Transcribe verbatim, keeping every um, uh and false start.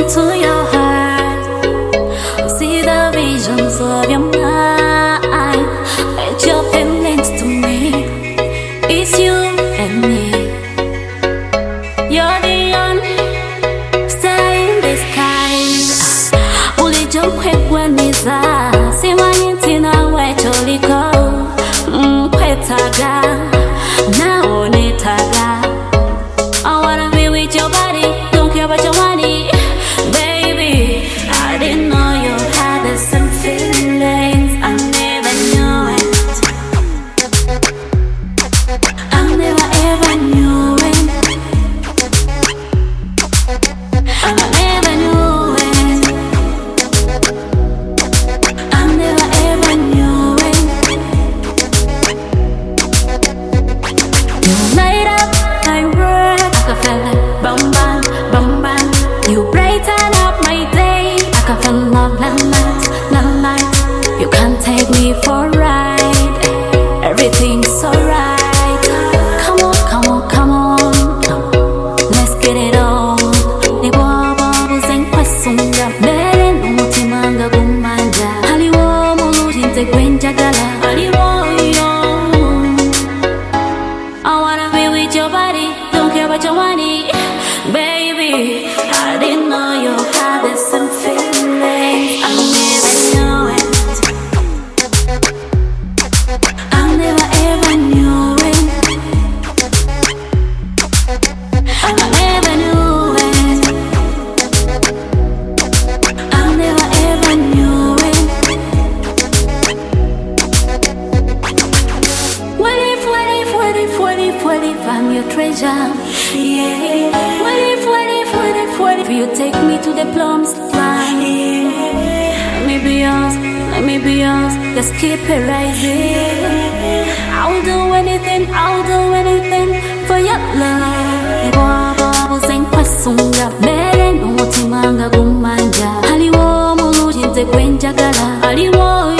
into your heart. See the visions of your mind. Let your feelings to me. It's you and me. You're the only star in the sky. Ulijokwegwaniza simanyi nawe toliko mkwetaga naonetaga. I wanna be with your body, don't care about your money. Baby, I didn't know you had the same feelings. I never knew it. I never ever knew it. I never knew it. I never ever knew it. You light up my world. I can feel it, bum bum, bum bum. You brighten up my day. I can feel love, love light, love light. You can't take me for a ride. Everything's alright. Come on, come on, come on. Let's get it on. Ni bobo zenkwesonga mere n'umutima gumanja. Haliwo mulungi nze gwenjagala. Haliwo yo. I wanna be with your body, don't care about your money. Baby, I didn't know you had the same feeling. I never knew it. I never ever knew it. I never knew it. I never ever knew it. What if, what if, what if, what if, what if I'm your treasure? Yeah. What if, what if, what if, what if you take me to the plums line? Yeah. Let me be yours, let me be yours. Just keep it rising. I'll do anything, I'll do anything for your love. Bobo zenkwesonga mere n'umutima gumanja. Haliwo mulungi nze gwenjagala. Haliwo